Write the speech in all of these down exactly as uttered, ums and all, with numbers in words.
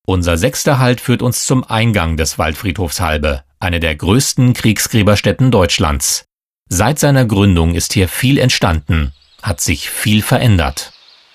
Unser sechster Halt führt uns zum Eingang des Waldfriedhofs Halbe, eine der größten Kriegsgräberstätten Deutschlands. Seit seiner Gründung ist hier viel entstanden, hat sich viel verändert.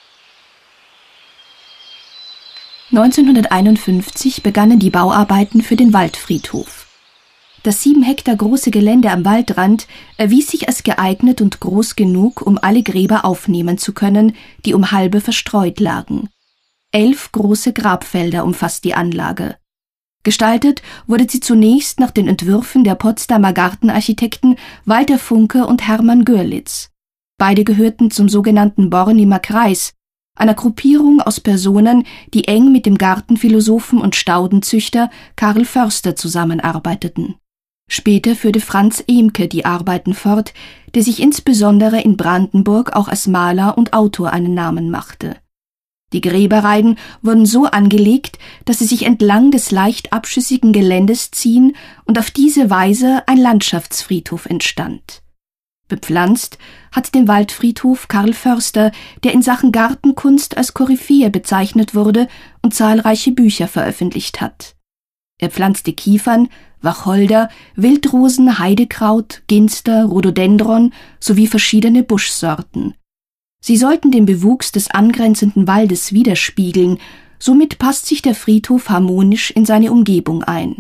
neunzehnhunderteinundfünfzig begannen die Bauarbeiten für den Waldfriedhof. Das sieben Hektar große Gelände am Waldrand erwies sich als geeignet und groß genug, um alle Gräber aufnehmen zu können, die um Halbe verstreut lagen. Elf große Grabfelder umfasst die Anlage. Gestaltet wurde sie zunächst nach den Entwürfen der Potsdamer Gartenarchitekten Walter Funke und Hermann Görlitz. Beide gehörten zum sogenannten Bornimer Kreis, einer Gruppierung aus Personen, die eng mit dem Gartenphilosophen und Staudenzüchter Karl Förster zusammenarbeiteten. Später führte Franz Ehmke die Arbeiten fort, der sich insbesondere in Brandenburg auch als Maler und Autor einen Namen machte. Die Gräberreihen wurden so angelegt, dass sie sich entlang des leicht abschüssigen Geländes ziehen und auf diese Weise ein Landschaftsfriedhof entstand. Bepflanzt hat den Waldfriedhof Karl Förster, der in Sachen Gartenkunst als Koryphäe bezeichnet wurde und zahlreiche Bücher veröffentlicht hat. Er pflanzte Kiefern, Wacholder, Wildrosen, Heidekraut, Ginster, Rhododendron sowie verschiedene Buschsorten. Sie sollten den Bewuchs des angrenzenden Waldes widerspiegeln, somit passt sich der Friedhof harmonisch in seine Umgebung ein.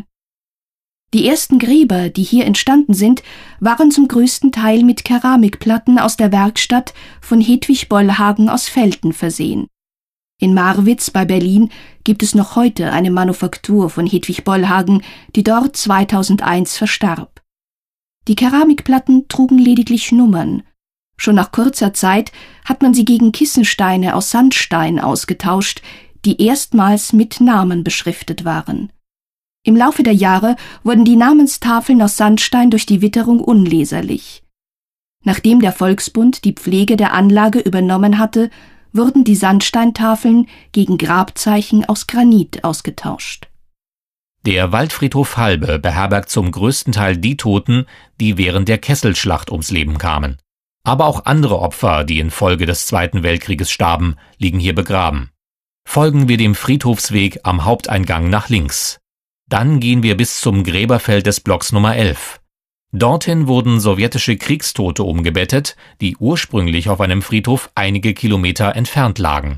Die ersten Gräber, die hier entstanden sind, waren zum größten Teil mit Keramikplatten aus der Werkstatt von Hedwig Bollhagen aus Velten versehen. In Marwitz bei Berlin gibt es noch heute eine Manufaktur von Hedwig Bollhagen, die dort zweitausendeins verstarb. Die Keramikplatten trugen lediglich Nummern. Schon nach kurzer Zeit hat man sie gegen Kissensteine aus Sandstein ausgetauscht, die erstmals mit Namen beschriftet waren. Im Laufe der Jahre wurden die Namenstafeln aus Sandstein durch die Witterung unleserlich. Nachdem der Volksbund die Pflege der Anlage übernommen hatte, wurden die Sandsteintafeln gegen Grabzeichen aus Granit ausgetauscht. Der Waldfriedhof Halbe beherbergt zum größten Teil die Toten, die während der Kesselschlacht ums Leben kamen. Aber auch andere Opfer, die infolge des Zweiten Weltkrieges starben, liegen hier begraben. Folgen wir dem Friedhofsweg am Haupteingang nach links. Dann gehen wir bis zum Gräberfeld des Blocks Nummer elf. Dorthin wurden sowjetische Kriegstote umgebettet, die ursprünglich auf einem Friedhof einige Kilometer entfernt lagen.